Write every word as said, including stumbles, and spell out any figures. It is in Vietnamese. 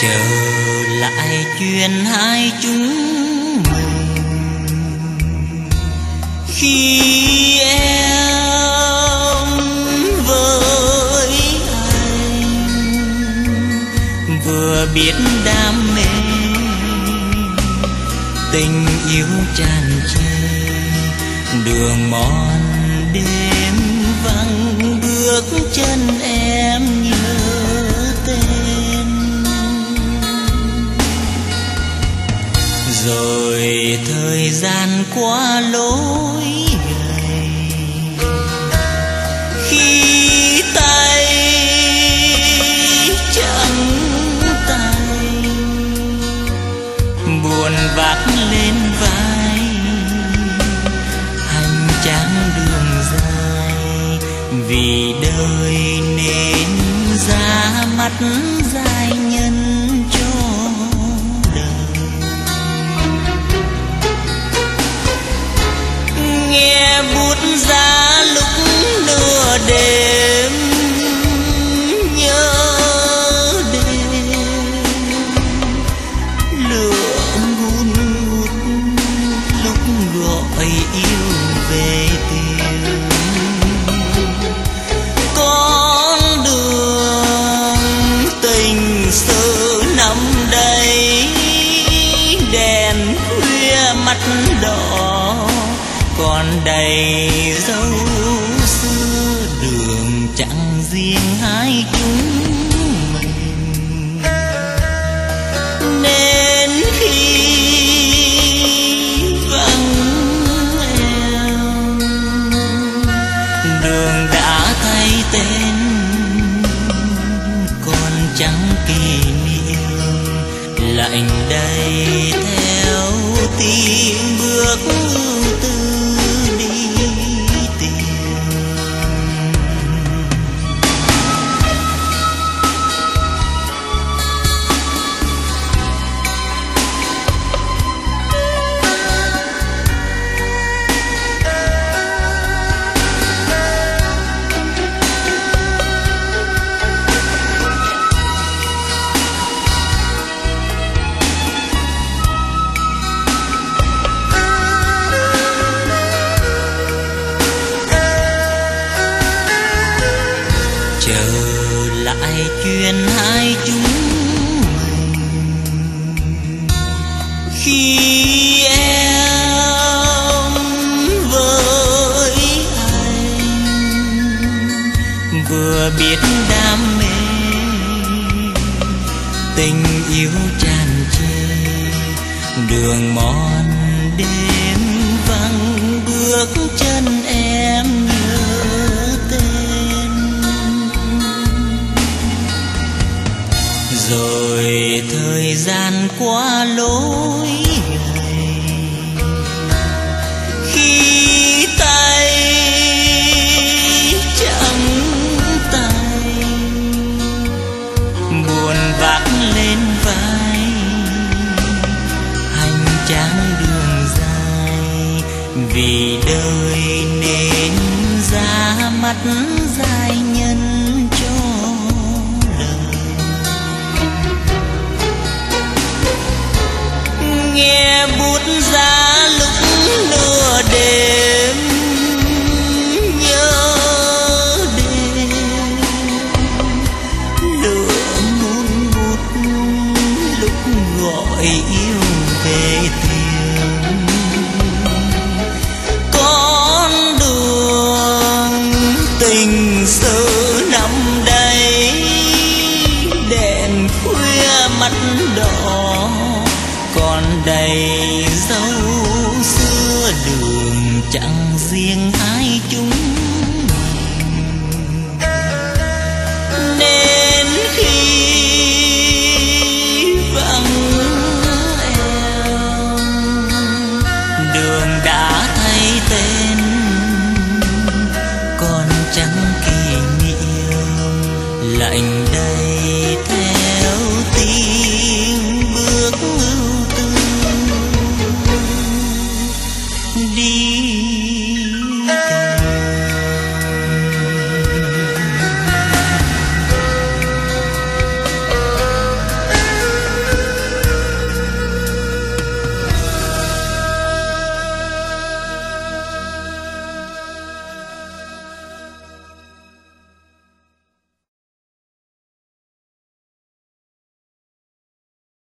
Trở lại chuyện hai chúng mình khi em với anh vừa biết đam mê tình yêu tràn trề đường mòn đêm vắng bước chân em nhớ tên. Rồi thời gian qua lối gầy khi tay chẳng tay buồn vác lên vai hành trang đường dài vì đời nên ra mắt giai nhân cho đời. Nghe bút giá lúc nửa đêm nhớ đêm lửa ngùn ngút lúc gọi yêu về tìm con đường tình sự nằm đây đèn khuya mắt đỏ còn đầy dấu xưa đường chẳng riêng hai chúng mình. Nên khi vắng em đường đã thay tên còn chẳng kỷ niệm lạnh đây theo tiếng bước từ lại chuyện hai chúng mình khi em với anh vừa biết đam mê tình yêu tràn trề đường mòn đêm vắng bước chân em nhớ tên. Rồi thời gian qua lối gầy khi tay chẳng tay buồn vác lên vai hành trang đường dài vì đời nên ra mắt giai nhân cho đời. Nghe bút giá lúc nửa đêm nhớ đêm lửa ngùn ngút lúc gọi yêu về tìm con đường tình sự nằm đây đèn khuya mắt đỏ còn đầy dấu xưa đường chẳng riêng hai chúng